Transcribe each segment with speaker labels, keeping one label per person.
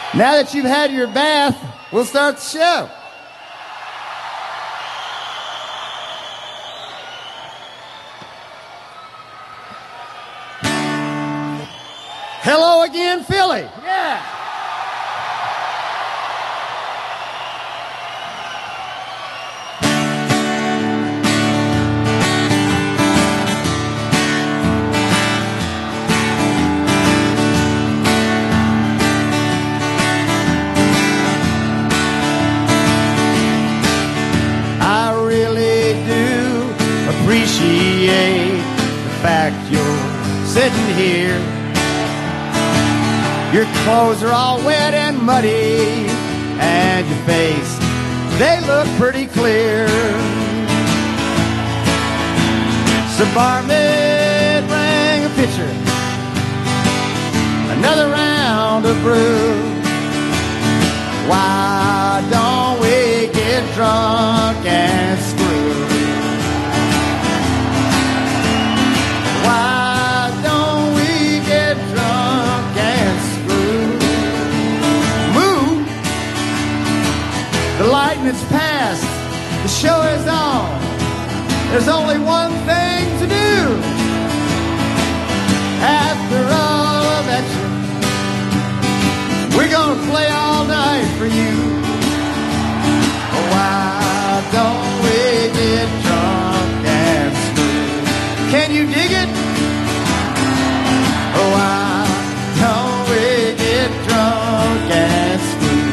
Speaker 1: Now that you've had your bath, we'll start the show. Hello again, Philly. Yeah. I really do appreciate the fact you're sitting here. Your clothes are all wet and muddy, and your face, they look pretty clear. So barmaid, bring a pitcher, another round of brew. Why don't we get drunk and screw? Why don't we get drunk and screw? Move! The lightning's past, the show is on. There's only one thing to do. After all of that shit, we're gonna play all night for you. Why don't we get drunk and screw? Can you dig it? Why don't we get drunk and screw?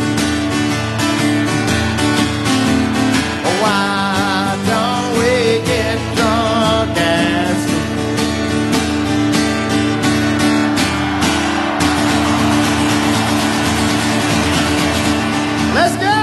Speaker 1: Why don't we get drunk and screw? Let's go!